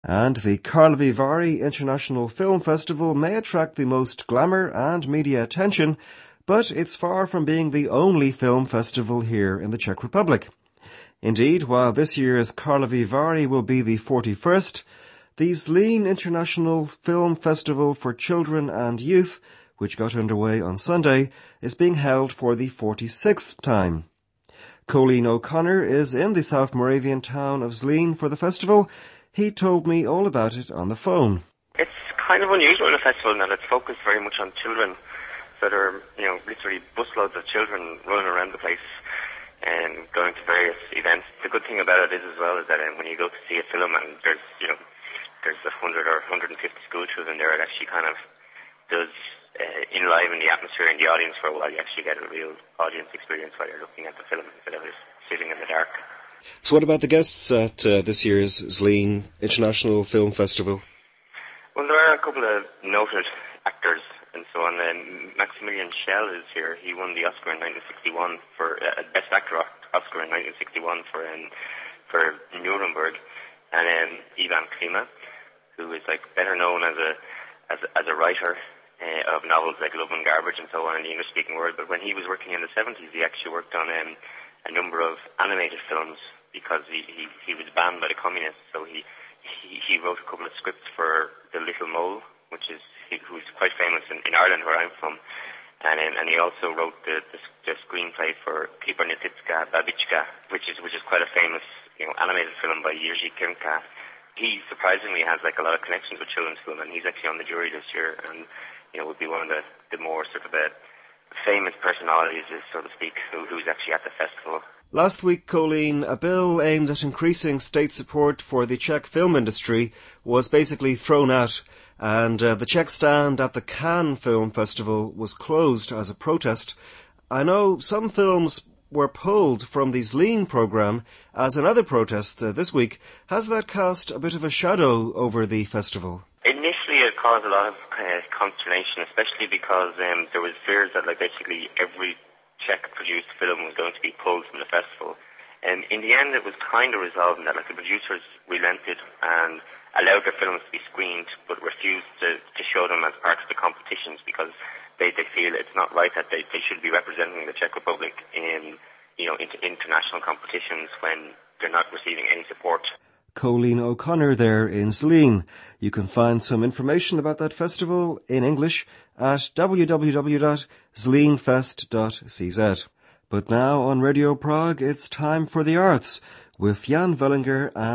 And the Karlovy Vary International Film Festival may attract the most glamour and media attention, but it's far from being the only film festival here in the Czech Republic. Indeed, while this year's Karlovy Vary will be the 41st, the Zlín International Film Festival for Children and Youth, which got underway on Sunday, is being held for the 46th time. Colleen O'Connor is in the South Moravian town of Zlín for the festival. He told me all about it on the phone. It's kind of unusual in a festival in that it's focused very much on children. So there are, literally busloads of children running around the place and going to various events. The good thing about it is as well is that when you go to see a film and there's 100 or 150 school children there, it actually kind of does enliven the atmosphere in the audience for a while. You actually get a real audience experience while you're looking at the film instead of just sitting in the dark. So what about the guests at this year's Zlín International Film Festival? Well, there are a couple of noted actors and so on. Maximilian Schell is here. He won the Oscar in 1961 for Best Actor Oscar in 1961 for Nuremberg. And Ivan Klima, who is better known as a writer of novels like Love and Garbage and so on in the English-speaking world. But when he was working in the 70s, he actually worked on a number of animated films because he was banned by the communists. So he wrote a couple of scripts for The Little Mole, who's quite famous in Ireland, where I'm from, and he also wrote the screenplay for Kybernetytska Babička, which is quite a famous animated film by Jerzy Klimka. He surprisingly has a lot of connections with children's film, and he's actually on the jury this year, and would be one of the more sort of famous personalities, so to speak, who's actually at the festival. Last week, Colleen, a bill aimed at increasing state support for the Czech film industry was basically thrown out, and the Czech stand at the Cannes Film Festival was closed as a protest. I know some films were pulled from the Zlín programme as another protest this week. Has that cast a bit of a shadow over the festival? Initially, it caused a lot of consternation, especially because there was fears that basically every Czech-produced film was going to be pulled from the festival. And in the end, it was kind of resolved in that the producers relented and allowed their films to be screened, but refused to show them as part of the competitions because they feel it's not right that they should be representing the Czech Republic in international competitions when they're not receiving any support. Colleen O'Connor there in Zlín. You can find some information about that festival in English at www.zlínfest.cz. But now on Radio Prague, it's time for the arts with Jan Vellinger and